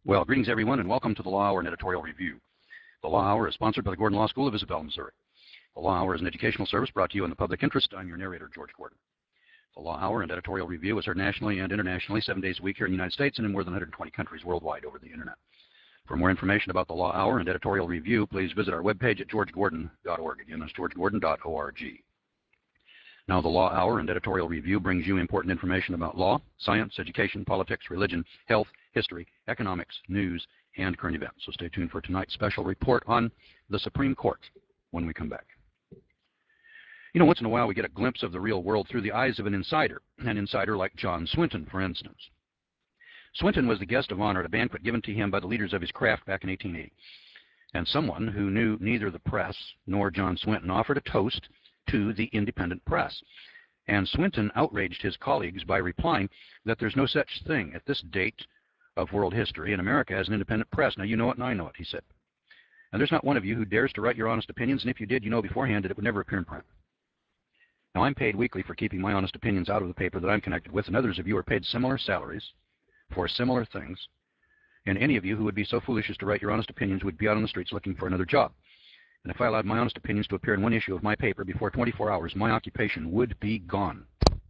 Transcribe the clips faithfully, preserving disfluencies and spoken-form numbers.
Well, greetings everyone, and welcome to the Law Hour and Editorial Review. The Law Hour is sponsored by the Gordon Law School of Isabel, Missouri. The Law Hour is an educational service brought to you in the public interest. I'm your narrator, George Gordon. The Law Hour and Editorial Review is heard nationally and internationally seven days a week here in the United States and in more than one hundred twenty countries worldwide over the internet. For more information about the Law Hour and Editorial Review, please visit our webpage at george gordon dot org. Again, that's george gordon dot org. Now, the Law Hour and Editorial Review brings you important information about law, science, education, politics, religion, health, history, economics, news, and current events. So stay tuned for tonight's special report on the Supreme Court when we come back. You know, once in a while we get a glimpse of the real world through the eyes of an insider, an insider like John Swinton, for instance. Swinton was the guest of honor at a banquet given to him by the leaders of his craft back in eighteen eighty. And someone who knew neither the press nor John Swinton offered a toast to the independent press. And Swinton outraged his colleagues by replying that there's no such thing at this date of world history in America as an independent press. Now, you know it and I know it, he said. And there's not one of you who dares to write your honest opinions, and if you did, you know beforehand that it would never appear in print. Now, I'm paid weekly for keeping my honest opinions out of the paper that I'm connected with, and others of you are paid similar salaries for similar things, and any of you who would be so foolish as to write your honest opinions would be out on the streets looking for another job. And if I allowed my honest opinions to appear in one issue of my paper before twenty-four hours, my occupation would be gone.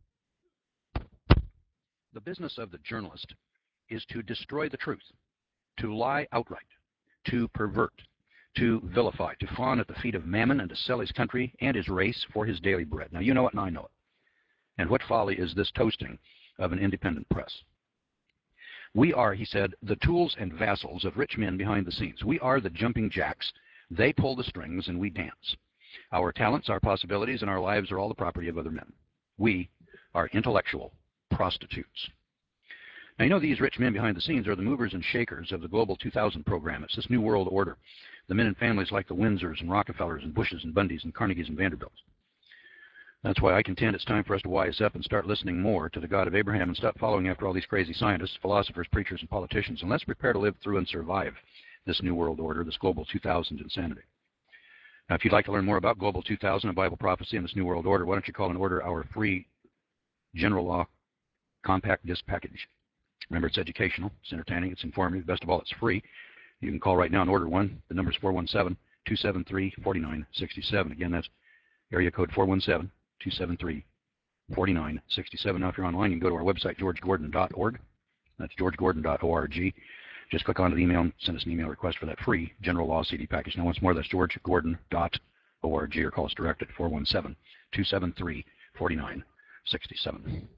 The business of the journalist is to destroy the truth, to lie outright, to pervert, to vilify, to fawn at the feet of Mammon, and to sell his country and his race for his daily bread. Now, you know it and I know it. And what folly is this toasting of an independent press? We are, he said, the tools and vassals of rich men behind the scenes. We are the jumping jacks. They pull the strings and we dance. Our talents, our possibilities, and our lives are all the property of other men. We are intellectual prostitutes. Now, you know, these rich men behind the scenes are the movers and shakers of the Global two thousand program. It's this new world order. The men and families like the Windsors and Rockefellers and Bushes and Bundys and Carnegies and Vanderbilts. That's why I contend it's time for us to wise up and start listening more to the God of Abraham and stop following after all these crazy scientists, philosophers, preachers, and politicians, and let's prepare to live through and survive this new world order, this Global two thousand insanity. Now, if you'd like to learn more about Global two thousand and Bible prophecy and this new world order, why don't you call and order our free General Law Compact Disc Package. Remember, it's educational, it's entertaining, it's informative. Best of all, it's free. You can call right now and order one. The number is four one seven, two seven three, four nine six seven. Again, that's area code four one seven, two seven three, four nine six seven. Now, if you're online, you can go to our website, george gordon dot org. That's george gordon dot org. Just click onto the email and send us an email request for that free General Law C D package. Now, once more, that's george gordon dot org, or call us direct at four one seven, two seven three, four nine six seven.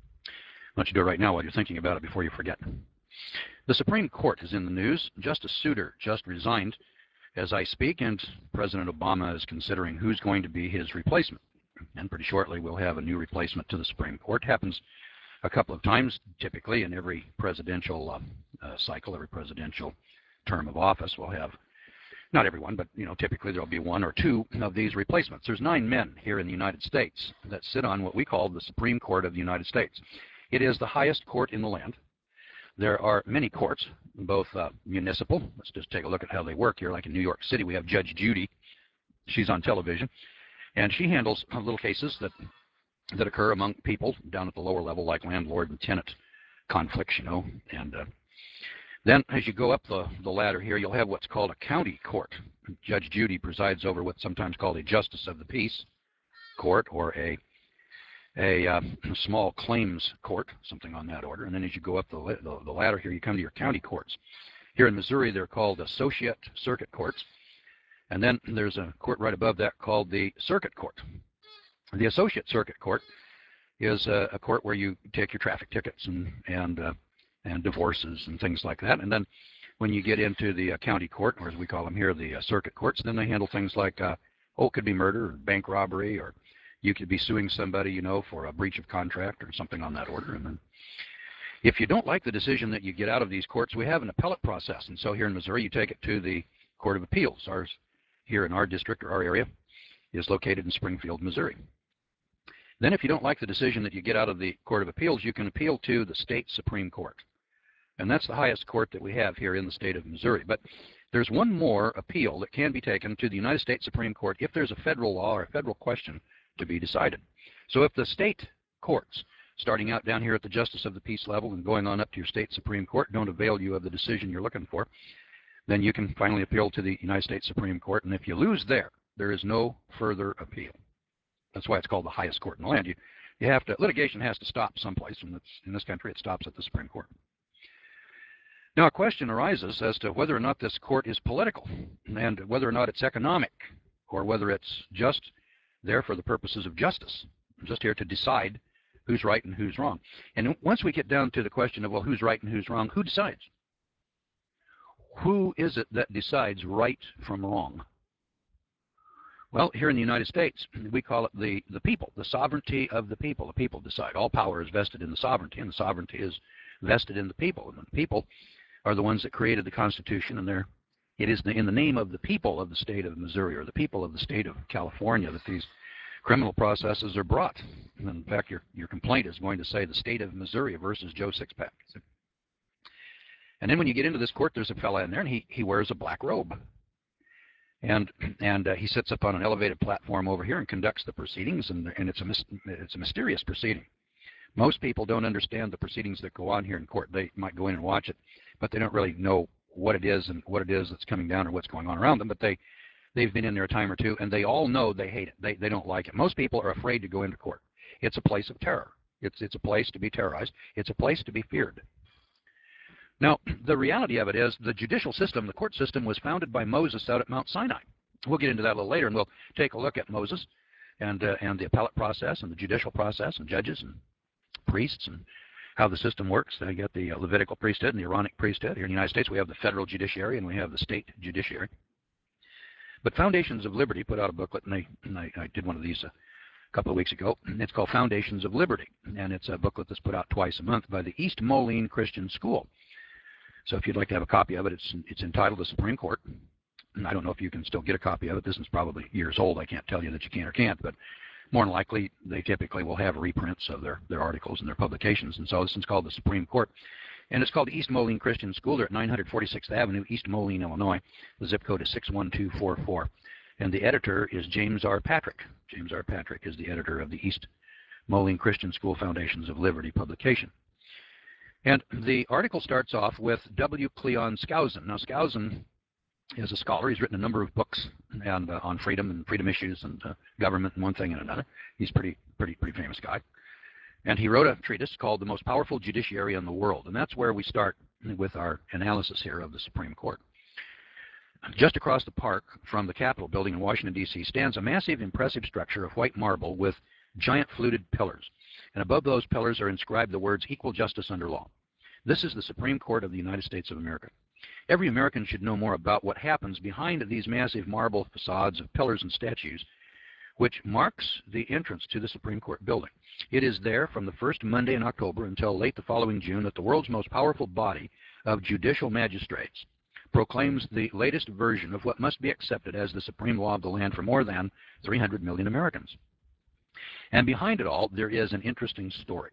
Why don't you do it right now while you're thinking about it before you forget. The Supreme Court is in the news. Justice Souter just resigned as I speak, and President Obama is considering who's going to be his replacement. And pretty shortly, we'll have a new replacement to the Supreme Court. It happens a couple of times, typically in every presidential uh, uh, cycle, every presidential term of office. We'll have, not everyone, but you know, typically there'll be one or two of these replacements. There's nine men here in the United States that sit on what we call the Supreme Court of the United States. It is the highest court in the land. There are many courts, both uh, municipal. Let's just take a look at how they work here. Like in New York City, we have Judge Judy. She's on television, and she handles little cases that that occur among people down at the lower level, like landlord and tenant conflicts, you know. And uh, then as you go up the, the ladder here, you'll have what's called a county court. Judge Judy presides over what's sometimes called a justice of the peace court, or a a uh, small claims court, something on that order. And then as you go up the, the, the ladder here, you come to your county courts. Here in Missouri, they're called associate circuit courts. And then there's a court right above that called the circuit court. The associate circuit court is a, a court where you take your traffic tickets and and uh, and divorces and things like that. And then when you get into the uh, county court, or as we call them here, the uh, circuit courts, then they handle things like, uh, oh, it could be murder or bank robbery, or you could be suing somebody, you know, for a breach of contract or something on that order. And then if you don't like the decision that you get out of these courts, we have an appellate process. And so here in Missouri, you take it to the Court of Appeals. Ours here in our district, or our area, is located in Springfield, Missouri. Then if you don't like the decision that you get out of the Court of Appeals, you can appeal to the state Supreme Court. And that's the highest court that we have here in the state of Missouri. But there's one more appeal that can be taken to the United States Supreme Court if there's a federal law or a federal question to be decided. So if the state courts starting out down here at the Justice of the Peace level and going on up to your state Supreme Court don't avail you of the decision you're looking for, then you can finally appeal to the United States Supreme Court. And if you lose there, there is no further appeal. That's why it's called the highest court in the land. You, you have to, litigation has to stop someplace, and it's, in this country it stops at the Supreme Court. Now a question arises as to whether or not this court is political, and whether or not it's economic, or whether it's just there for the purposes of justice, just here to decide who's right and who's wrong. And once we get down to the question of, well, who's right and who's wrong, who decides? Who is it that decides right from wrong? Well, here in the United States, we call it the, the people, the sovereignty of the people. The people decide. All power is vested in the sovereignty, and the sovereignty is vested in the people. And the people are the ones that created the Constitution, and they're, it is in the name of the people of the state of Missouri or the people of the state of California that these criminal processes are brought. And in fact, your, your complaint is going to say the state of Missouri versus Joe Sixpack. And then when you get into this court, there's a fella in there, and he, he wears a black robe. And, and uh, he sits up on an elevated platform over here and conducts the proceedings, and, and it's, a mis it's a mysterious proceeding. Most people don't understand the proceedings that go on here in court. They might go in and watch it, but they don't really know what it is and what it is that's coming down or what's going on around them. But they, they've been in there a time or two, and they all know they hate it. They, they don't like it. Most people are afraid to go into court. It's a place of terror. It's, it's a place to be terrorized. It's a place to be feared. Now, the reality of it is the judicial system, the court system, was founded by Moses out at Mount Sinai. We'll get into that a little later, and we'll take a look at Moses and, uh, and the appellate process and the judicial process and judges and priests and how the system works. They get the uh, Levitical priesthood and the Aaronic priesthood. Here in the United States, we have the federal judiciary and we have the state judiciary. But Foundations of Liberty put out a booklet, and, they, and I, I did one of these uh, a couple of weeks ago. It's called Foundations of Liberty, and it's a booklet that's put out twice a month by the East Moline Christian School. So if you'd like to have a copy of it, it's, it's entitled The Supreme Court. And I don't know if you can still get a copy of it. This is probably years old. I can't tell you that you can or can't, but more than likely, they typically will have reprints of their, their articles and their publications. And so this one's called The Supreme Court. And it's called the East Moline Christian School. They're at nine forty-sixth Avenue, East Moline, Illinois. The zip code is six one two four four. And the editor is James R. Patrick. James R. Patrick is the editor of the East Moline Christian School Foundations of Liberty publication. And the article starts off with W. Cleon Skousen. Now, Skousen is a scholar. He's written a number of books and, uh, on freedom and freedom issues and uh, government and one thing and another. He's a pretty, pretty, pretty famous guy. And he wrote a treatise called The Most Powerful Judiciary in the World. And that's where we start with our analysis here of the Supreme Court. Just across the park from the Capitol building in Washington, D C stands a massive, impressive structure of white marble with giant fluted pillars. And above those pillars are inscribed the words, equal justice under law. This is the Supreme Court of the United States of America. Every American should know more about what happens behind these massive marble facades of pillars and statues, which marks the entrance to the Supreme Court building. It is there from the first Monday in October until late the following June that the world's most powerful body of judicial magistrates proclaims the latest version of what must be accepted as the supreme law of the land for more than three hundred million Americans. And behind it all, there is an interesting story.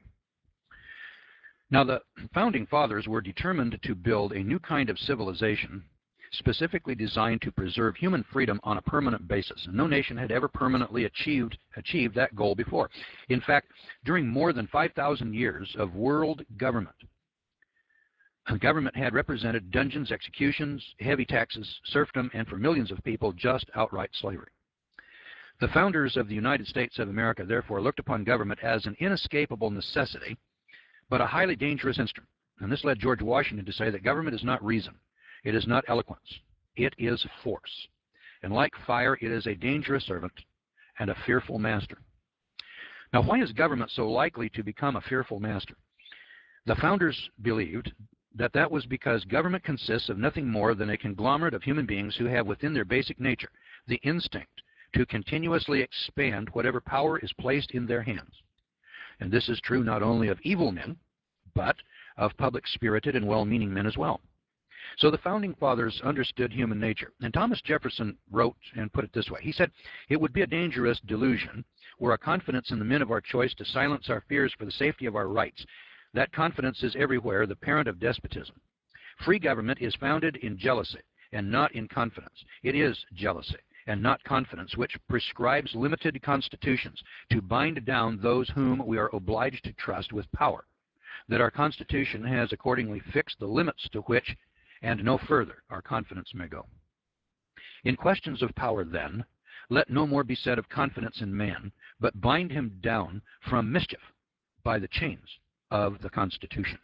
Now, the Founding Fathers were determined to build a new kind of civilization specifically designed to preserve human freedom on a permanent basis. And no nation had ever permanently achieved, achieved that goal before. In fact, during more than five thousand years of world government, government had represented dungeons, executions, heavy taxes, serfdom, and for millions of people, just outright slavery. The founders of the United States of America, therefore, looked upon government as an inescapable necessity, but a highly dangerous instrument. And this led George Washington to say that government is not reason. It is not eloquence. It is force. And like fire, it is a dangerous servant and a fearful master. Now, why is government so likely to become a fearful master? The founders believed that that was because government consists of nothing more than a conglomerate of human beings who have within their basic nature the instinct to continuously expand whatever power is placed in their hands. And this is true not only of evil men, but of public-spirited and well-meaning men as well. So the Founding Fathers understood human nature. And Thomas Jefferson wrote and put it this way. He said, "It would be a dangerous delusion were a confidence in the men of our choice to silence our fears for the safety of our rights. That confidence is everywhere the parent of despotism. Free government is founded in jealousy and not in confidence. It is jealousy. and not confidence, which prescribes limited constitutions to bind down those whom we are obliged to trust with power, that our Constitution has accordingly fixed the limits to which and no further our confidence may go. In questions of power, then, let no more be said of confidence in man, but bind him down from mischief by the chains of the Constitution.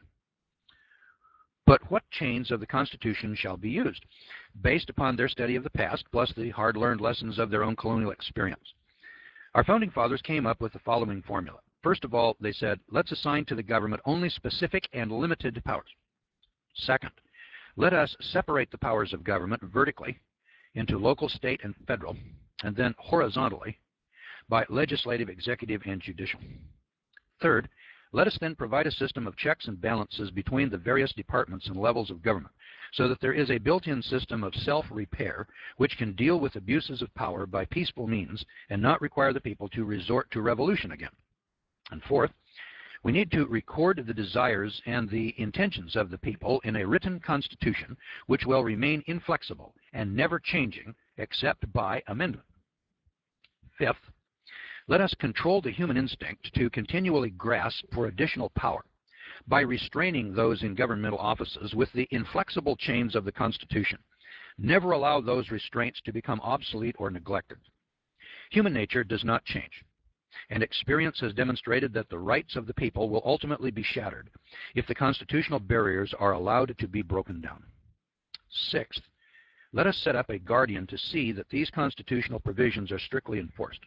But what chains of the Constitution shall be used? Based upon their study of the past, plus the hard-learned lessons of their own colonial experience, our Founding Fathers came up with the following formula. First of all, they said, let's assign to the government only specific and limited powers. Second, let us separate the powers of government vertically into local, state, and federal, and then horizontally by legislative, executive, and judicial. Third, let us then provide a system of checks and balances between the various departments and levels of government, so that there is a built-in system of self-repair which can deal with abuses of power by peaceful means and not require the people to resort to revolution again. And fourth, we need to record the desires and the intentions of the people in a written constitution which will remain inflexible and never changing except by amendment. Fifth, let us control the human instinct to continually grasp for additional power by restraining those in governmental offices with the inflexible chains of the Constitution. Never allow those restraints to become obsolete or neglected. Human nature does not change, and experience has demonstrated that the rights of the people will ultimately be shattered if the constitutional barriers are allowed to be broken down. Sixth, let us set up a guardian to see that these constitutional provisions are strictly enforced.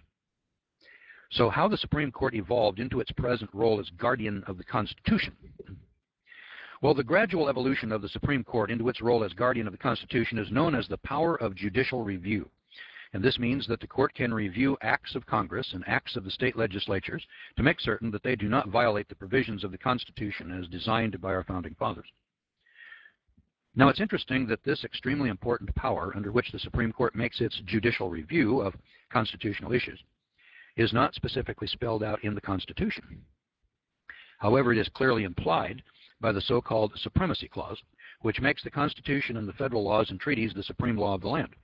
So how the Supreme Court evolved into its present role as guardian of the Constitution? Well, the gradual evolution of the Supreme Court into its role as guardian of the Constitution is known as the power of judicial review. And this means that the court can review acts of Congress and acts of the state legislatures to make certain that they do not violate the provisions of the Constitution as designed by our Founding Fathers. Now, it's interesting that this extremely important power under which the Supreme Court makes its judicial review of constitutional issues is not specifically spelled out in the Constitution. However, it is clearly implied by the so-called Supremacy Clause, which makes the Constitution and the federal laws and treaties the supreme law of the land.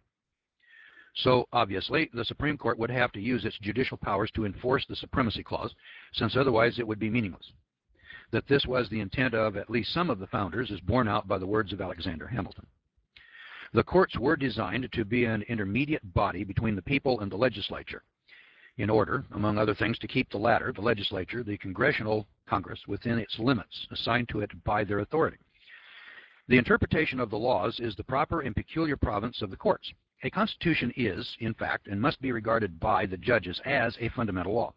So, obviously, the Supreme Court would have to use its judicial powers to enforce the Supremacy Clause, since otherwise it would be meaningless. That this was the intent of at least some of the founders is borne out by the words of Alexander Hamilton. The courts were designed to be an intermediate body between the people and the legislature, in order, among other things, to keep the latter, the legislature, the congressional Congress, within its limits assigned to it by their authority. The interpretation of the laws is the proper and peculiar province of the courts. A constitution is, in fact, and must be regarded by the judges as a fundamental law.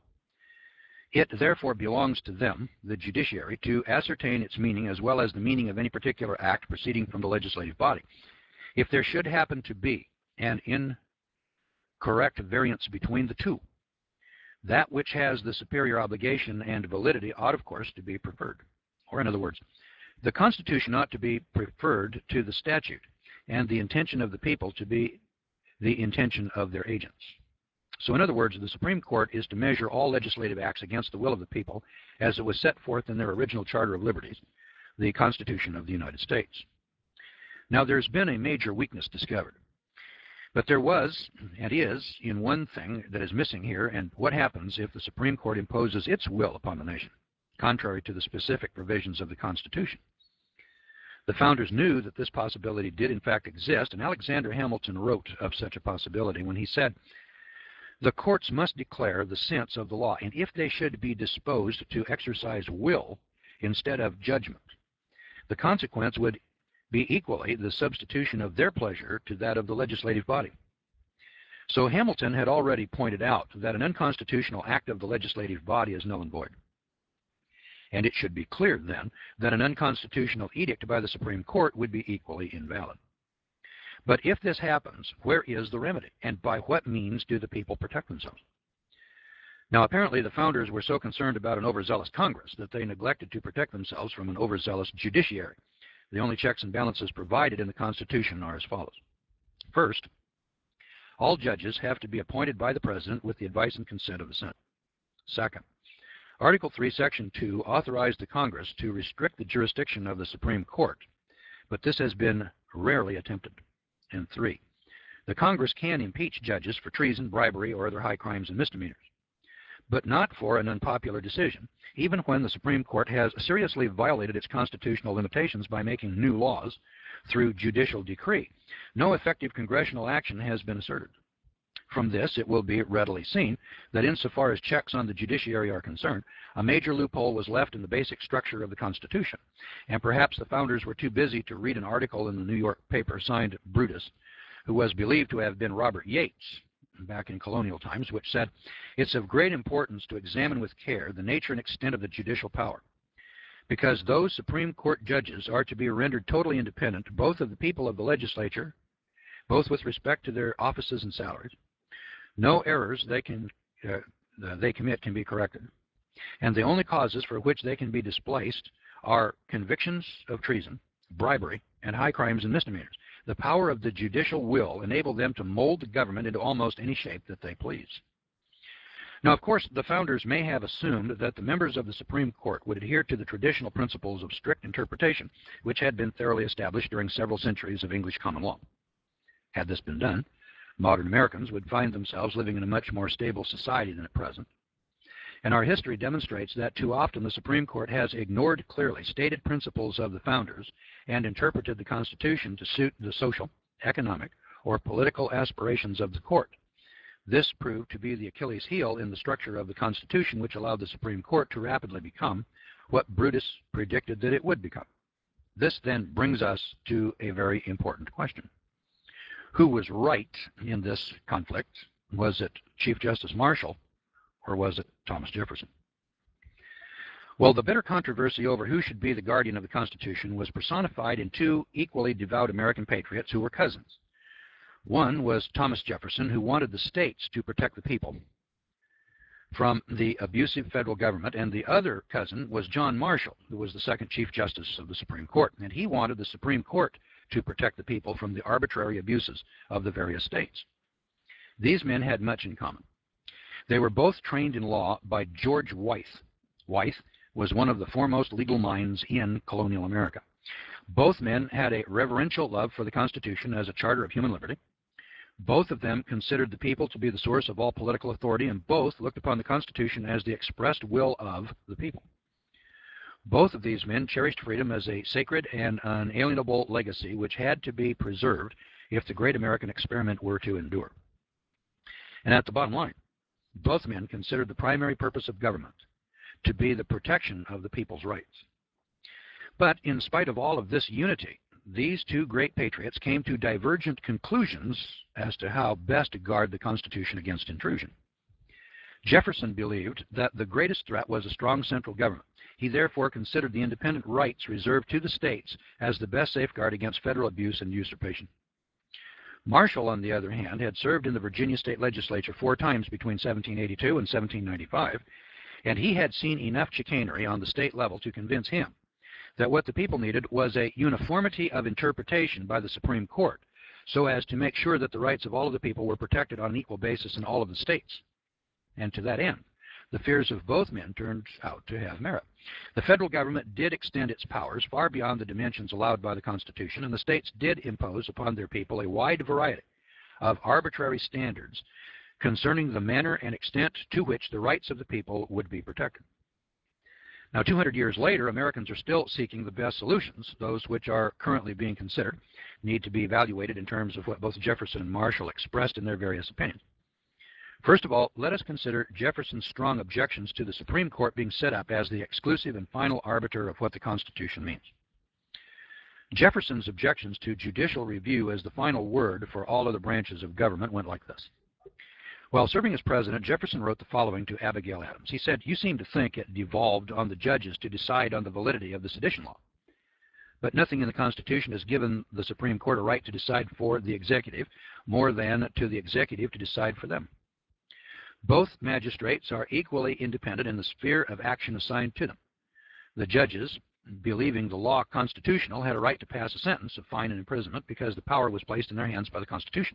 It therefore belongs to them, the judiciary, to ascertain its meaning as well as the meaning of any particular act proceeding from the legislative body. If there should happen to be an incorrect variance between the two, that which has the superior obligation and validity ought, of course, to be preferred. Or in other words, the Constitution ought to be preferred to the statute, and the intention of the people to be the intention of their agents. So in other words, the Supreme Court is to measure all legislative acts against the will of the people as it was set forth in their original Charter of Liberties, the Constitution of the United States. Now, there's been a major weakness discovered. But there was, and is, in one thing that is missing here, and what happens if the Supreme Court imposes its will upon the nation, contrary to the specific provisions of the Constitution. The founders knew that this possibility did in fact exist, and Alexander Hamilton wrote of such a possibility when he said, "The courts must declare the sense of the law, and if they should be disposed to exercise will instead of judgment, the consequence would be equally the substitution of their pleasure to that of the legislative body." So Hamilton had already pointed out that an unconstitutional act of the legislative body is null and void. And it should be clear, then, that an unconstitutional edict by the Supreme Court would be equally invalid. But if this happens, where is the remedy, and by what means do the people protect themselves? Now, apparently the founders were so concerned about an overzealous Congress that they neglected to protect themselves from an overzealous judiciary. The only checks and balances provided in the Constitution are as follows. First, all judges have to be appointed by the President with the advice and consent of the Senate. Second, Article three, Section two authorized the Congress to restrict the jurisdiction of the Supreme Court, but this has been rarely attempted. And three, The Congress can impeach judges for treason, bribery, or other high crimes and misdemeanors, but not for an unpopular decision, even when the Supreme Court has seriously violated its constitutional limitations by making new laws through judicial decree. No effective congressional action has been asserted. From this, it will be readily seen that insofar as checks on the judiciary are concerned, a major loophole was left in the basic structure of the Constitution, and perhaps the founders were too busy to read an article in the New York paper signed Brutus, who was believed to have been Robert Yates back in colonial times, which said, "It's of great importance to examine with care the nature and extent of the judicial power, because those Supreme Court judges are to be rendered totally independent, both of the people of the legislature, both with respect to their offices and salaries. No errors they can uh, they commit can be corrected, and the only causes for which they can be displaced are convictions of treason, bribery, and high crimes and misdemeanors. The power of the judicial will enable them to mold the government into almost any shape that they please." Now, of course, the founders may have assumed that the members of the Supreme Court would adhere to the traditional principles of strict interpretation, which had been thoroughly established during several centuries of English common law. Had this been done, modern Americans would find themselves living in a much more stable society than at present. And our history demonstrates that too often the Supreme Court has ignored clearly stated principles of the founders and interpreted the Constitution to suit the social, economic, or political aspirations of the court. This proved to be the Achilles heel in the structure of the Constitution, which allowed the Supreme Court to rapidly become what Brutus predicted that it would become. This then brings us to a very important question. Who was right in this conflict? Was it Chief Justice Marshall, or was it Thomas Jefferson? Well, the bitter controversy over who should be the guardian of the Constitution was personified in two equally devout American patriots who were cousins. One was Thomas Jefferson, who wanted the states to protect the people from the abusive federal government, and the other cousin was John Marshall, who was the second Chief Justice of the Supreme Court, and he wanted the Supreme Court to protect the people from the arbitrary abuses of the various states. These men had much in common. They were both trained in law by George Wythe. Wythe was one of the foremost legal minds in colonial America. Both men had a reverential love for the Constitution as a charter of human liberty. Both of them considered the people to be the source of all political authority, and both looked upon the Constitution as the expressed will of the people. Both of these men cherished freedom as a sacred and unalienable legacy which had to be preserved if the great American experiment were to endure. And at the bottom line, both men considered the primary purpose of government to be the protection of the people's rights. But in spite of all of this unity, these two great patriots came to divergent conclusions as to how best to guard the Constitution against intrusion. Jefferson believed that the greatest threat was a strong central government. He therefore considered the independent rights reserved to the states as the best safeguard against federal abuse and usurpation. Marshall, on the other hand, had served in the Virginia state legislature four times between seventeen eighty-two and seventeen ninety-five, and he had seen enough chicanery on the state level to convince him that what the people needed was a uniformity of interpretation by the Supreme Court, so as to make sure that the rights of all of the people were protected on an equal basis in all of the states. And to that end, the fears of both men turned out to have merit. The federal government did extend its powers far beyond the dimensions allowed by the Constitution, and the states did impose upon their people a wide variety of arbitrary standards concerning the manner and extent to which the rights of the people would be protected. Now, two hundred years later, Americans are still seeking the best solutions. Those which are currently being considered need to be evaluated in terms of what both Jefferson and Marshall expressed in their various opinions. First of all, let us consider Jefferson's strong objections to the Supreme Court being set up as the exclusive and final arbiter of what the Constitution means. Jefferson's objections to judicial review as the final word for all other branches of government went like this. While serving as president, Jefferson wrote the following to Abigail Adams. He said, "You seem to think it devolved on the judges to decide on the validity of the sedition law. But nothing in the Constitution has given the Supreme Court a right to decide for the executive more than to the executive to decide for them. Both magistrates are equally independent in the sphere of action assigned to them. The judges, believing the law constitutional, had a right to pass a sentence of fine and imprisonment because the power was placed in their hands by the Constitution.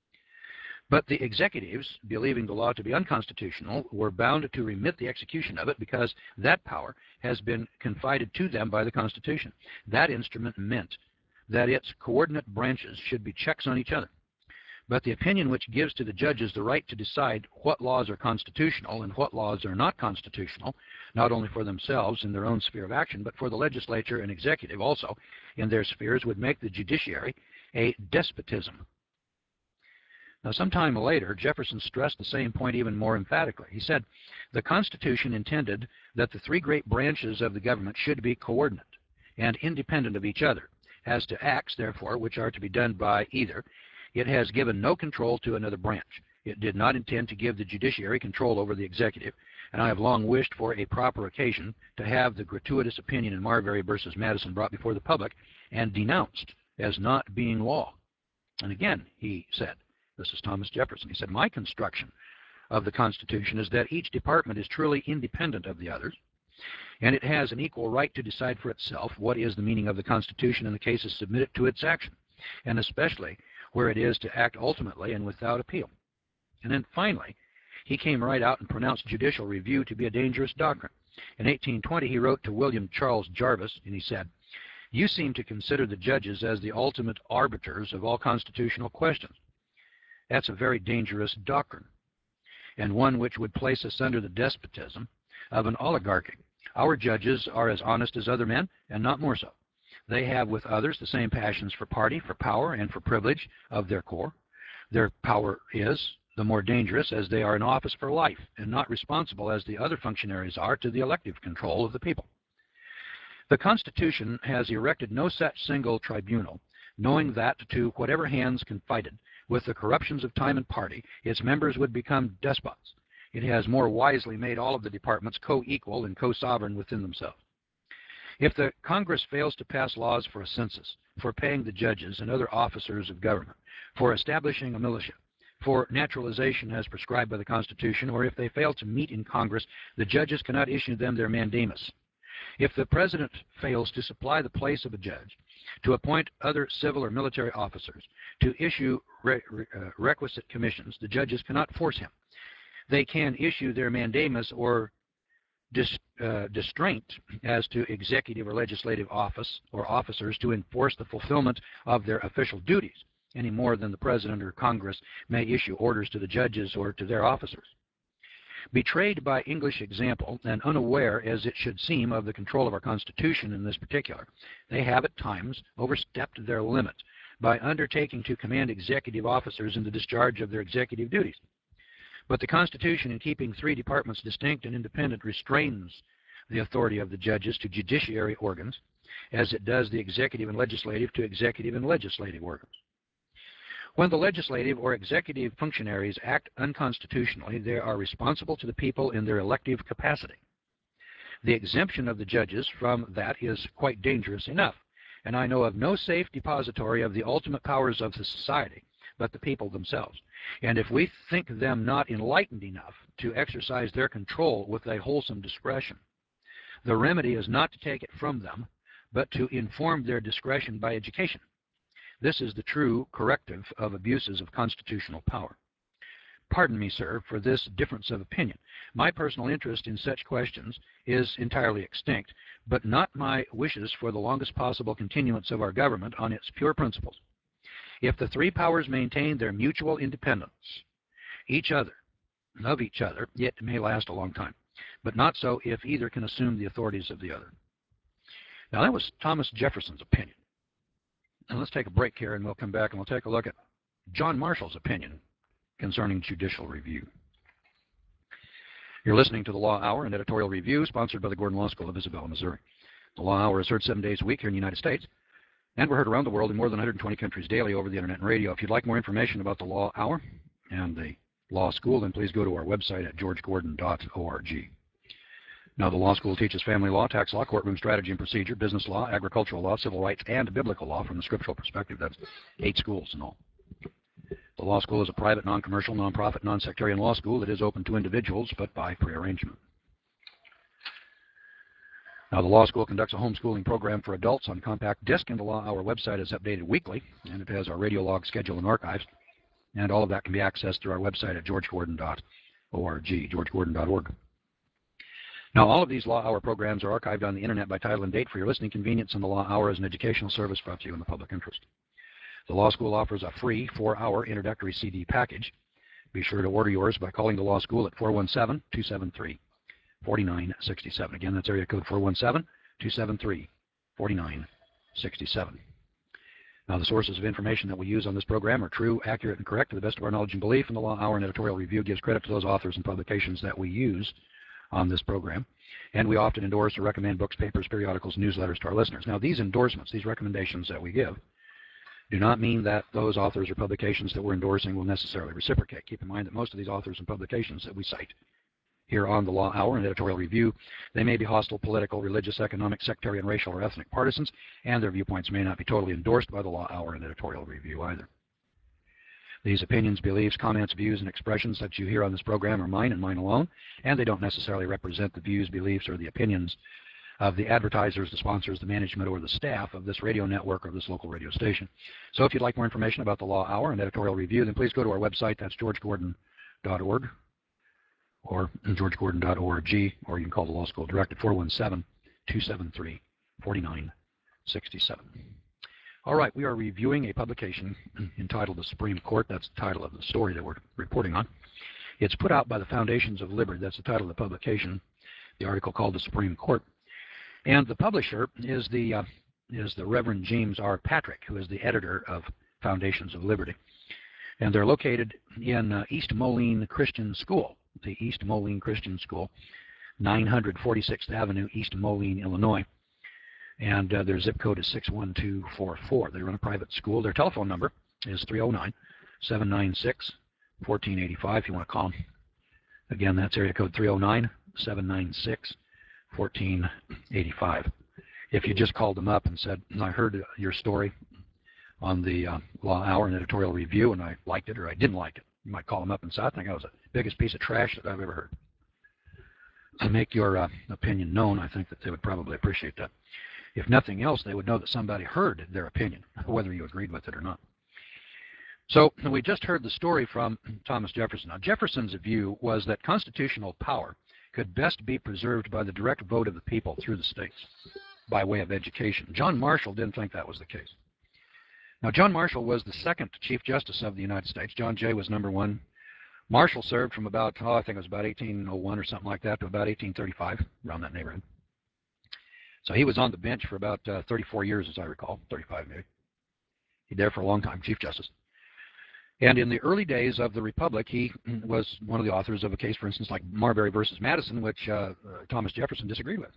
But the executives, believing the law to be unconstitutional, were bound to remit the execution of it because that power has been confided to them by the Constitution. That instrument meant that its coordinate branches should be checks on each other. But the opinion which gives to the judges the right to decide what laws are constitutional and what laws are not constitutional, not only for themselves in their own sphere of action, but for the legislature and executive also in their spheres, would make the judiciary a despotism. Now, sometime later, Jefferson stressed the same point even more emphatically. He said, the Constitution intended that the three great branches of the government should be coordinate and independent of each other. As to acts, therefore, which are to be done by either, it has given no control to another branch. It did not intend to give the judiciary control over the executive, and I have long wished for a proper occasion to have the gratuitous opinion in Marbury versus Madison brought before the public and denounced as not being law. And again, he said, this is Thomas Jefferson, he said, my construction of the Constitution is that each department is truly independent of the others, and it has an equal right to decide for itself what is the meaning of the Constitution in the cases submitted to its action, and especially where it is to act ultimately and without appeal. And then finally, he came right out and pronounced judicial review to be a dangerous doctrine. In eighteen twenty, he wrote to William Charles Jarvis, and he said, you seem to consider the judges as the ultimate arbiters of all constitutional questions. That's a very dangerous doctrine, and one which would place us under the despotism of an oligarchy. Our judges are as honest as other men, and not more so. They have with others the same passions for party, for power, and for privilege of their core. Their power is the more dangerous as they are in office for life, and not responsible as the other functionaries are to the elective control of the people. The Constitution has erected no such single tribunal, knowing that to whatever hands confided with the corruptions of time and party, its members would become despots. It has more wisely made all of the departments co-equal and co-sovereign within themselves. If the Congress fails to pass laws for a census, for paying the judges and other officers of government, for establishing a militia, for naturalization as prescribed by the Constitution, or if they fail to meet in Congress, the judges cannot issue them their mandamus. If the President fails to supply the place of a judge, to appoint other civil or military officers, to issue re re uh, requisite commissions, the judges cannot force him. They can issue their mandamus or dis, uh, distraint as to executive or legislative office or officers to enforce the fulfillment of their official duties, any more than the President or Congress may issue orders to the judges or to their officers. Betrayed by English example, and unaware, as it should seem, of the control of our Constitution in this particular, they have at times overstepped their limit by undertaking to command executive officers in the discharge of their executive duties. But the Constitution, in keeping three departments distinct and independent, restrains the authority of the judges to judiciary organs, as it does the executive and legislative to executive and legislative organs. When the legislative or executive functionaries act unconstitutionally, they are responsible to the people in their elective capacity. The exemption of the judges from that is quite dangerous enough, and I know of no safe depository of the ultimate powers of the society but the people themselves. And if we think them not enlightened enough to exercise their control with a wholesome discretion, the remedy is not to take it from them, but to inform their discretion by education. This is the true corrective of abuses of constitutional power. Pardon me, sir, for this difference of opinion. My personal interest in such questions is entirely extinct, but not my wishes for the longest possible continuance of our government on its pure principles. If the three powers maintain their mutual independence, each other, of each other, it may last a long time, but not so if either can assume the authorities of the other. Now that was Thomas Jefferson's opinion. And let's take a break here, and we'll come back and we'll take a look at John Marshall's opinion concerning judicial review. You're listening to the Law Hour, an editorial review sponsored by the Gordon Law School of Isabella, Missouri. The Law Hour is heard seven days a week here in the United States, and we're heard around the world in more than one hundred twenty countries daily over the internet and radio. If you'd like more information about the Law Hour and the Law School, then please go to our website at george gordon dot org. Now, the law school teaches family law, tax law, courtroom strategy and procedure, business law, agricultural law, civil rights, and biblical law from the scriptural perspective. That's eight schools in all. The law school is a private, non-commercial, non-profit, non-sectarian law school that is open to individuals, but by prearrangement. Now, the law school conducts a homeschooling program for adults on compact disc, and the Law Hour website is updated weekly, and it has our radio log schedule and archives, and all of that can be accessed through our website at george gordon dot org, george gordon dot org. Now, all of these Law Hour programs are archived on the internet by title and date for your listening convenience, and the Law Hour is an educational service brought to you in the public interest. The law school offers a free four-hour introductory C D package. Be sure to order yours by calling the law school at four one seven, two seven three, four nine six seven. Again, that's area code four one seven, two seven three, four nine six seven. Now, the sources of information that we use on this program are true, accurate, and correct to the best of our knowledge and belief, and the Law Hour and Editorial Review gives credit to those authors and publications that we use on this program. And we often endorse or recommend books, papers, periodicals, newsletters to our listeners. Now, these endorsements, these recommendations that we give, do not mean that those authors or publications that we're endorsing will necessarily reciprocate. Keep in mind that most of these authors and publications that we cite here on the Law Hour and Editorial Review, they may be hostile, political, religious, economic, sectarian, racial, or ethnic partisans, and their viewpoints may not be totally endorsed by the Law Hour and Editorial Review either. These opinions, beliefs, comments, views, and expressions that you hear on this program are mine and mine alone, and they don't necessarily represent the views, beliefs, or the opinions of the advertisers, the sponsors, the management, or the staff of this radio network or this local radio station. So if you'd like more information about the Law Hour and Editorial Review, then please go to our website. That's george gordon dot org. or george gordon dot org, or you can call the law school direct at four one seven, two seven three, four nine six seven. All right, we are reviewing a publication entitled The Supreme Court. That's the title of the story that we're reporting on. It's put out by the Foundations of Liberty. That's the title of the publication, the article called The Supreme Court. And the publisher is the, uh, is the Reverend James R. Patrick, who is the editor of Foundations of Liberty. And they're located in uh, East Moline Christian School, the East Moline Christian School, nine forty-sixth Avenue, East Moline, Illinois. And uh, their zip code is six one two four four. They run a private school. Their telephone number is three oh nine, seven nine six, one four eight five if you want to call them. Again, that's area code three oh nine, seven nine six, one four eight five. If you just called them up and said, I heard your story on the uh, Law Hour and Editorial Review, and I liked it or I didn't like it, you might call them up and say, I think that was the biggest piece of trash that I've ever heard. To make your uh, opinion known, I think that they would probably appreciate that. If nothing else, they would know that somebody heard their opinion, whether you agreed with it or not. So we just heard the story from Thomas Jefferson. Now, Jefferson's view was that constitutional power could best be preserved by the direct vote of the people through the states by way of education. John Marshall didn't think that was the case. Now, John Marshall was the second Chief Justice of the United States. John Jay was number one. Marshall served from about, oh, I think it was about eighteen oh one or something like that to about eighteen thirty-five, around that neighborhood. So he was on the bench for about uh, thirty-four years, as I recall, thirty-five maybe. He was there for a long time, Chief Justice. And in the early days of the Republic, he was one of the authors of a case, for instance, like Marbury versus Madison, which uh, uh, Thomas Jefferson disagreed with.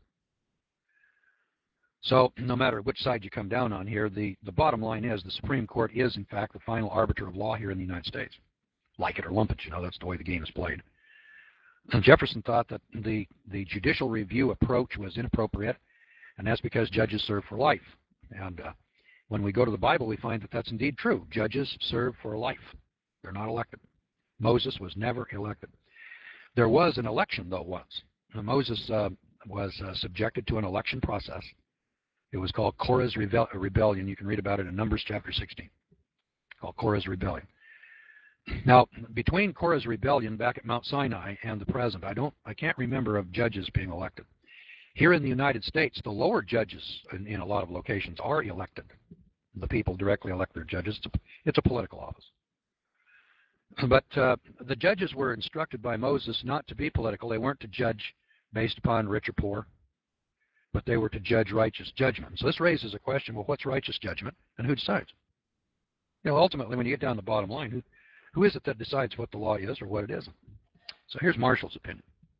So no matter which side you come down on here, the, the bottom line is the Supreme Court is, in fact, the final arbiter of law here in the United States. Like it or lump it, you know, that's the way the game is played. And Jefferson thought that the, the judicial review approach was inappropriate, and that's because judges serve for life. And uh, when we go to the Bible, we find that that's indeed true. Judges serve for life. They're not elected. Moses was never elected. There was an election, though, once. Now, Moses uh, was uh, subjected to an election process. It was called Korah's Rebellion. You can read about it in Numbers chapter sixteen, called Korah's Rebellion. Now, between Korah's Rebellion back at Mount Sinai and the present, I don't, I can't remember of judges being elected. Here in the United States, the lower judges in, in a lot of locations are elected. The people directly elect their judges. It's a, it's a political office. But uh, the judges were instructed by Moses not to be political. They weren't to judge based upon rich or poor, but they were to judge righteous judgment. So this raises a question, well, what's righteous judgment, and who decides? You know, ultimately, when you get down to the bottom line, who, who is it that decides what the law is or what it isn't? So here's Marshall's opinion.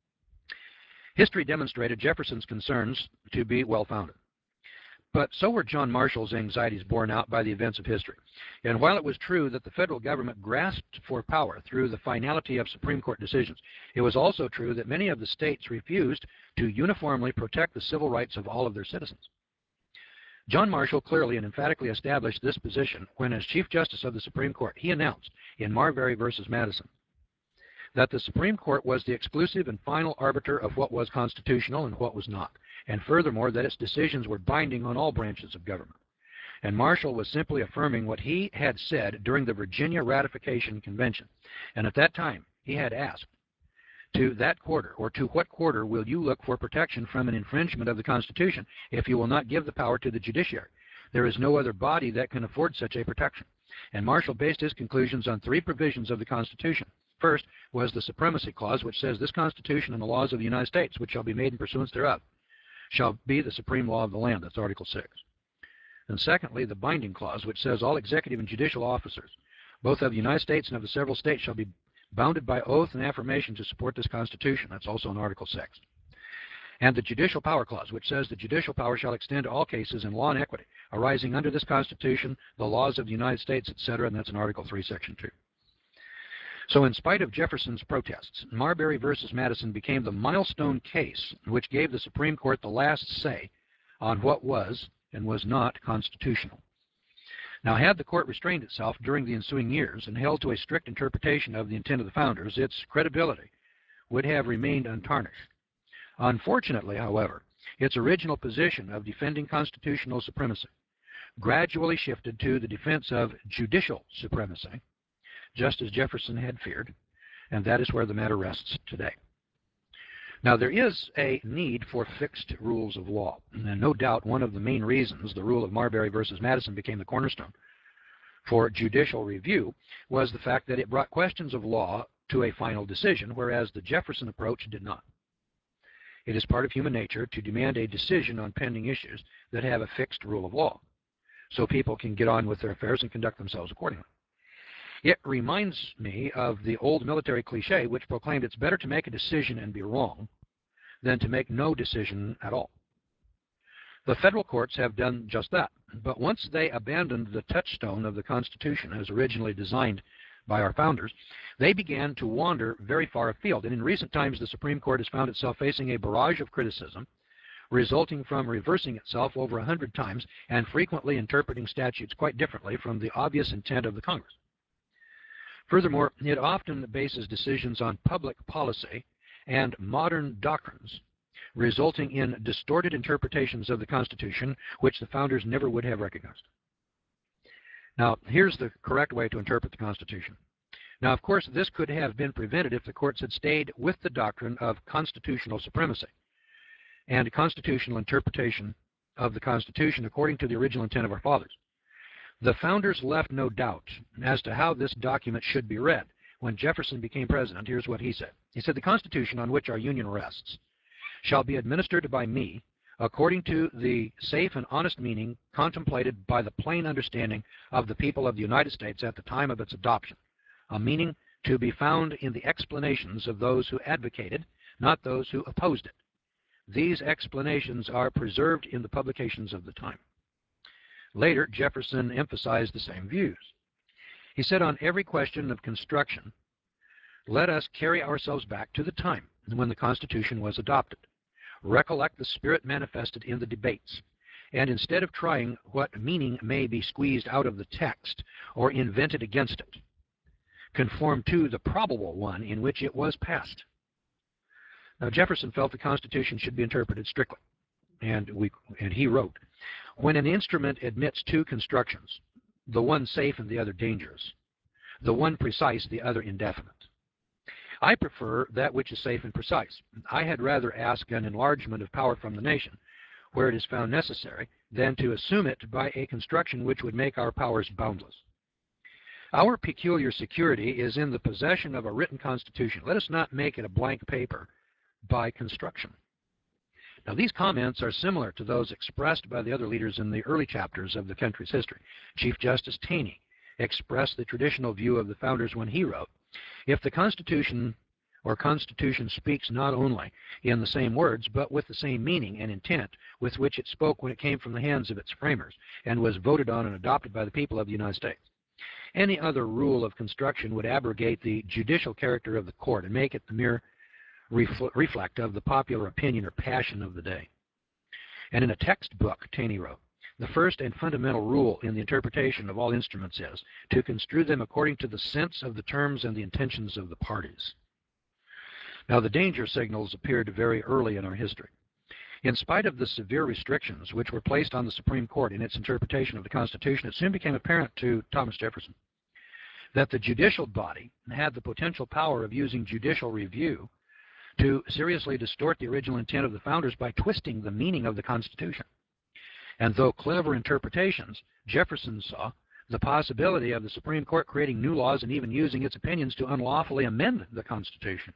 History demonstrated Jefferson's concerns to be well-founded. But so were John Marshall's anxieties borne out by the events of history. And while it was true that the federal government grasped for power through the finality of Supreme Court decisions, it was also true that many of the states refused to uniformly protect the civil rights of all of their citizens. John Marshall clearly and emphatically established this position when, as Chief Justice of the Supreme Court, he announced in Marbury versus Madison that the Supreme Court was the exclusive and final arbiter of what was constitutional and what was not, and furthermore that its decisions were binding on all branches of government. And Marshall was simply affirming what he had said during the Virginia Ratification Convention. And at that time, he had asked, to that quarter, or to what quarter will you look for protection from an infringement of the Constitution if you will not give the power to the judiciary? There is no other body that can afford such a protection. And Marshall based his conclusions on three provisions of the Constitution. First was the Supremacy Clause, which says, "This Constitution and the laws of the United States, which shall be made in pursuance thereof, shall be the supreme law of the land." That's Article six. And secondly, the Binding Clause, which says, "All executive and judicial officers, both of the United States and of the several states, shall be bounded by oath and affirmation to support this Constitution." That's also in Article six. And the Judicial Power Clause, which says, "The judicial power shall extend to all cases in law and equity arising under this Constitution, the laws of the United States," et cetera, and that's in Article three, Section two. So in spite of Jefferson's protests, Marbury versus Madison became the milestone case which gave the Supreme Court the last say on what was and was not constitutional. Now, had the court restrained itself during the ensuing years and held to a strict interpretation of the intent of the founders, its credibility would have remained untarnished. Unfortunately, however, its original position of defending constitutional supremacy gradually shifted to the defense of judicial supremacy, just as Jefferson had feared, and that is where the matter rests today. Now, there is a need for fixed rules of law, and no doubt one of the main reasons the rule of Marbury versus Madison became the cornerstone for judicial review was the fact that it brought questions of law to a final decision, whereas the Jefferson approach did not. It is part of human nature to demand a decision on pending issues that have a fixed rule of law, so people can get on with their affairs and conduct themselves accordingly. It reminds me of the old military cliche which proclaimed it's better to make a decision and be wrong than to make no decision at all. The federal courts have done just that, but once they abandoned the touchstone of the Constitution as originally designed by our founders, they began to wander very far afield, and in recent times the Supreme Court has found itself facing a barrage of criticism resulting from reversing itself over a hundred times and frequently interpreting statutes quite differently from the obvious intent of the Congress. Furthermore, it often bases decisions on public policy and modern doctrines, resulting in distorted interpretations of the Constitution which the founders never would have recognized. Now, here's the correct way to interpret the Constitution. Now, of course, this could have been prevented if the courts had stayed with the doctrine of constitutional supremacy and constitutional interpretation of the Constitution according to the original intent of our fathers. The founders left no doubt as to how this document should be read. When Jefferson became president, here's what he said. He said, "The Constitution on which our Union rests shall be administered by me according to the safe and honest meaning contemplated by the plain understanding of the people of the United States at the time of its adoption, a meaning to be found in the explanations of those who advocated, not those who opposed it. These explanations are preserved in the publications of the time." Later, Jefferson emphasized the same views. He said, "On every question of construction, let us carry ourselves back to the time when the Constitution was adopted. Recollect the spirit manifested in the debates, and instead of trying what meaning may be squeezed out of the text or invented against it, conform to the probable one in which it was passed." Now, Jefferson felt the Constitution should be interpreted strictly, and, we, and he wrote, "When an instrument admits two constructions, the one safe and the other dangerous, the one precise, the other indefinite. I prefer that which is safe and precise. I had rather ask an enlargement of power from the nation, where it is found necessary, than to assume it by a construction which would make our powers boundless. Our peculiar security is in the possession of a written Constitution. Let us not make it a blank paper by construction." Now, these comments are similar to those expressed by the other leaders in the early chapters of the country's history. Chief Justice Taney expressed the traditional view of the founders when he wrote, "If the Constitution or Constitution speaks not only in the same words, but with the same meaning and intent with which it spoke when it came from the hands of its framers and was voted on and adopted by the people of the United States, any other rule of construction would abrogate the judicial character of the court and make it the mere refl reflect of the popular opinion or passion of the day." And in a textbook, Taney wrote, "The first and fundamental rule in the interpretation of all instruments is to construe them according to the sense of the terms and the intentions of the parties." Now, the danger signals appeared very early in our history. In spite of the severe restrictions which were placed on the Supreme Court in its interpretation of the Constitution, it soon became apparent to Thomas Jefferson that the judicial body had the potential power of using judicial review to seriously distort the original intent of the founders by twisting the meaning of the Constitution. And though clever interpretations, Jefferson saw the possibility of the Supreme Court creating new laws and even using its opinions to unlawfully amend the Constitution.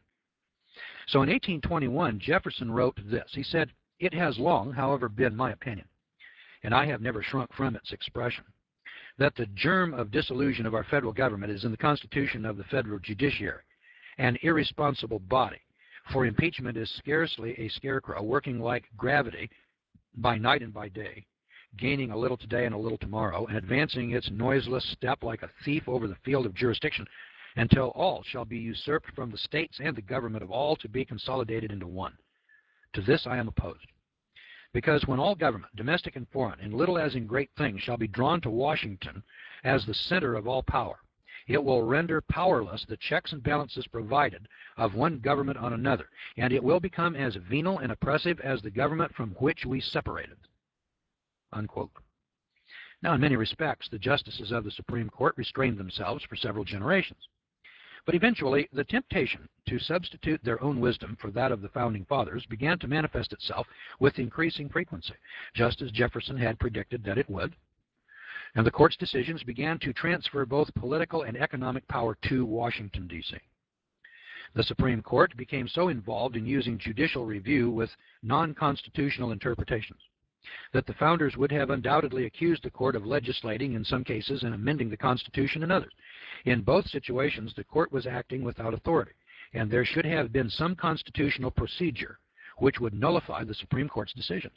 So in eighteen twenty-one, Jefferson wrote this. He said, "It has long, however, been my opinion, and I have never shrunk from its expression, that the germ of dissolution of our federal government is in the constitution of the federal judiciary, an irresponsible body, for impeachment is scarcely a scarecrow working like gravity by night and by day, gaining a little today and a little tomorrow, and advancing its noiseless step like a thief over the field of jurisdiction, until all shall be usurped from the states and the government of all to be consolidated into one. To this I am opposed. Because when all government, domestic and foreign, in little as in great things, shall be drawn to Washington as the center of all power, it will render powerless the checks and balances provided of one government on another, and it will become as venal and oppressive as the government from which we separated." Unquote. Now, in many respects, the justices of the Supreme Court restrained themselves for several generations. But eventually, the temptation to substitute their own wisdom for that of the Founding Fathers began to manifest itself with increasing frequency, just as Jefferson had predicted that it would. And the court's decisions began to transfer both political and economic power to Washington, D C The Supreme Court became so involved in using judicial review with non-constitutional interpretations that the founders would have undoubtedly accused the court of legislating in some cases and amending the Constitution in others. In both situations, the court was acting without authority, and there should have been some constitutional procedure which would nullify the Supreme Court's decisions.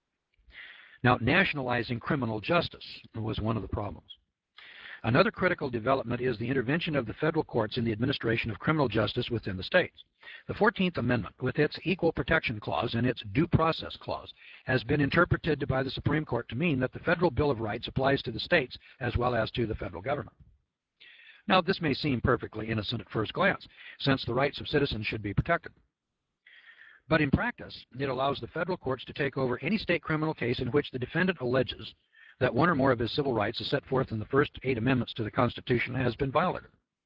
Now, nationalizing criminal justice was one of the problems. Another critical development is the intervention of the federal courts in the administration of criminal justice within the states. The fourteenth Amendment, with its Equal Protection Clause and its Due Process Clause, has been interpreted by the Supreme Court to mean that the Federal Bill of Rights applies to the states as well as to the federal government. Now, this may seem perfectly innocent at first glance, since the rights of citizens should be protected. But in practice, it allows the federal courts to take over any state criminal case in which the defendant alleges that one or more of his civil rights as set forth in the first eight amendments to the Constitution has been violated.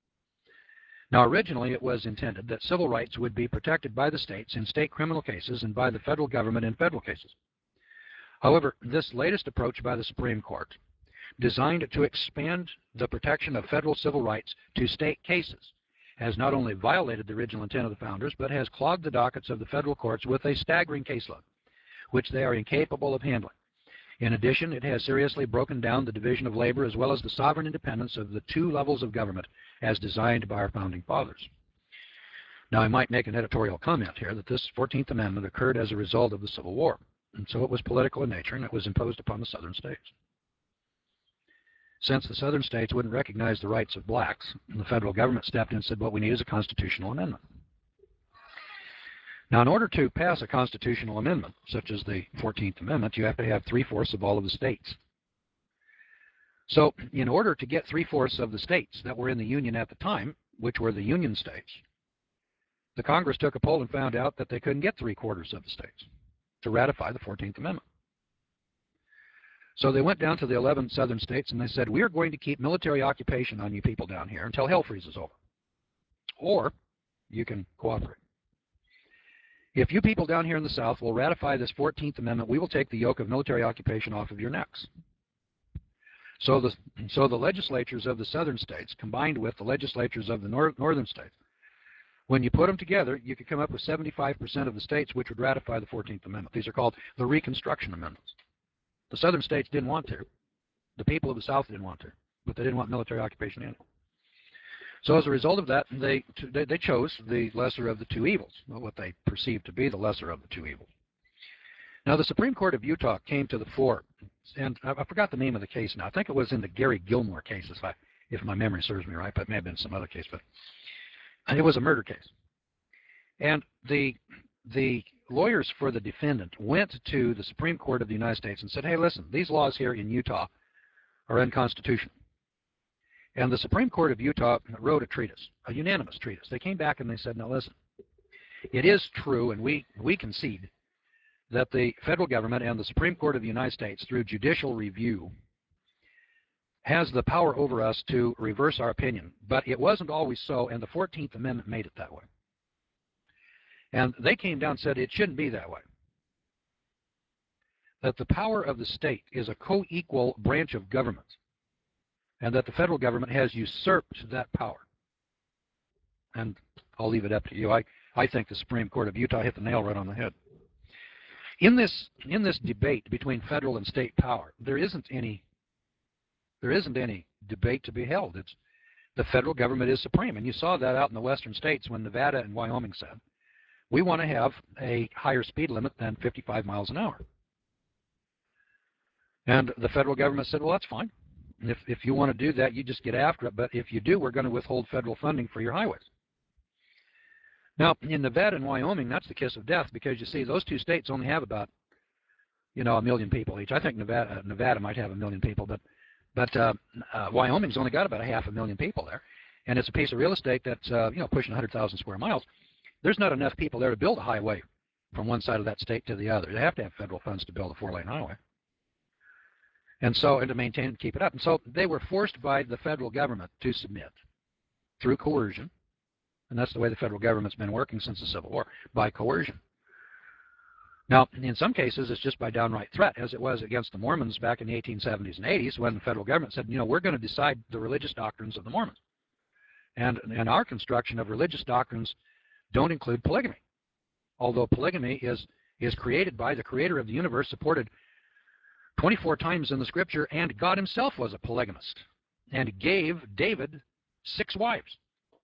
Now, originally it was intended that civil rights would be protected by the states in state criminal cases and by the federal government in federal cases. However, this latest approach by the Supreme Court, designed to expand the protection of federal civil rights to state cases, has not only violated the original intent of the founders, but has clogged the dockets of the federal courts with a staggering caseload, which they are incapable of handling. In addition, it has seriously broken down the division of labor as well as the sovereign independence of the two levels of government as designed by our founding fathers. Now, I might make an editorial comment here that this fourteenth Amendment occurred as a result of the Civil War, and so it was political in nature, and it was imposed upon the southern states. Since the southern states wouldn't recognize the rights of blacks, the federal government stepped in and said, what we need is a constitutional amendment. Now, in order to pass a constitutional amendment, such as the fourteenth Amendment, you have to have three-fourths of all of the states. So, in order to get three-fourths of the states that were in the Union at the time, which were the Union states, the Congress took a poll and found out that they couldn't get three-quarters of the states to ratify the fourteenth Amendment. So they went down to the eleven southern states and they said, we are going to keep military occupation on you people down here until hell freezes over. Or you can cooperate. If you people down here in the South will ratify this fourteenth Amendment, we will take the yoke of military occupation off of your necks. So the, so the legislatures of the southern states combined with the legislatures of the nor northern states, when you put them together, you could come up with seventy-five percent of the states which would ratify the fourteenth Amendment. These are called the Reconstruction Amendments. The southern states didn't want to. The people of the South didn't want to, but they didn't want military occupation in it. So as a result of that, they, they chose the lesser of the two evils, what they perceived to be the lesser of the two evils. Now, the Supreme Court of Utah came to the fore, and I, I forgot the name of the case now. I think it was in the Gary Gilmore case, if, I, if my memory serves me right, but it may have been some other case. But it was a murder case. And the, the lawyers for the defendant went to the Supreme Court of the United States and said, hey, listen, these laws here in Utah are unconstitutional. And the Supreme Court of Utah wrote a treatise, a unanimous treatise. They came back and they said, now listen, it is true, and we, we concede, that the federal government and the Supreme Court of the United States, through judicial review, has the power over us to reverse our opinion. But it wasn't always so, and the fourteenth Amendment made it that way. And they came down and said it shouldn't be that way. That the power of the state is a co-equal branch of government and that the federal government has usurped that power. And I'll leave it up to you. I, I think the Supreme Court of Utah hit the nail right on the head. In this in this debate between federal and state power, there isn't any there isn't any debate to be held. It's the federal government is supreme, and you saw that out in the western states when Nevada and Wyoming said, we want to have a higher speed limit than fifty-five miles an hour. And the federal government said, well, that's fine. If, if you want to do that, you just get after it. But if you do, we're going to withhold federal funding for your highways. Now, in Nevada and Wyoming, that's the kiss of death, because you see, those two states only have about, you know, a million people each. I think Nevada, Nevada might have a million people, but but uh, uh, Wyoming's only got about a half a million people there, and it's a piece of real estate that's uh, you know pushing one hundred thousand square miles. There's not enough people there to build a highway from one side of that state to the other. They have to have federal funds to build a four-lane highway, and so and to maintain and keep it up. And so they were forced by the federal government to submit through coercion. And that's the way the federal government's been working since the Civil War, by coercion. Now, in some cases, it's just by downright threat, as it was against the Mormons back in the eighteen seventies and eighties, when the federal government said, you know, we're going to decide the religious doctrines of the Mormons. And, and our construction of religious doctrines don't include polygamy, although polygamy is, is created by the creator of the universe, supported twenty-four times in the scripture, and God himself was a polygamist and gave David six wives.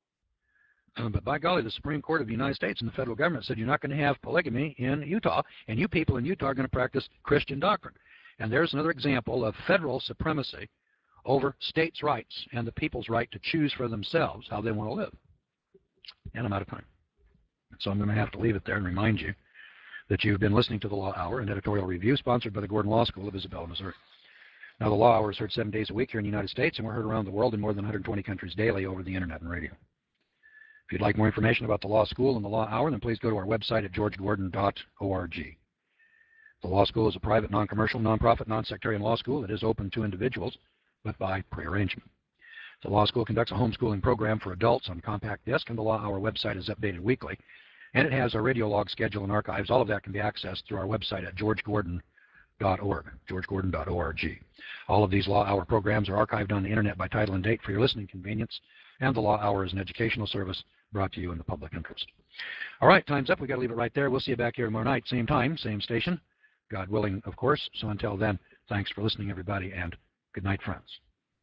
Um, but by golly, the Supreme Court of the United States and the federal government said you're not going to have polygamy in Utah, and you people in Utah are going to practice Christian doctrine. And there's another example of federal supremacy over states' rights and the people's right to choose for themselves how they want to live. And I'm out of time. So I'm going to have to leave it there and remind you that you've been listening to The Law Hour, an editorial review sponsored by the Gordon Law School of Isabella, Missouri. Now, The Law Hour is heard seven days a week here in the United States, and we're heard around the world in more than one hundred twenty countries daily over the internet and radio. If you'd like more information about the Law School and the Law Hour, then please go to our website at george gordon dot org. The Law School is a private, non-commercial, non-profit, non-sectarian law school that is open to individuals, but by prearrangement. The Law School conducts a homeschooling program for adults on compact disc, and the Law Hour website is updated weekly. And it has a radio log schedule and archives. All of that can be accessed through our website at george gordon dot org, george gordon dot org. All of these Law Hour programs are archived on the internet by title and date for your listening convenience, and the Law Hour is an educational service brought to you in the public interest. All right, time's up. We've got to leave it right there. We'll see you back here tomorrow night, same time, same station, God willing, of course. So until then, thanks for listening, everybody, and good night, friends.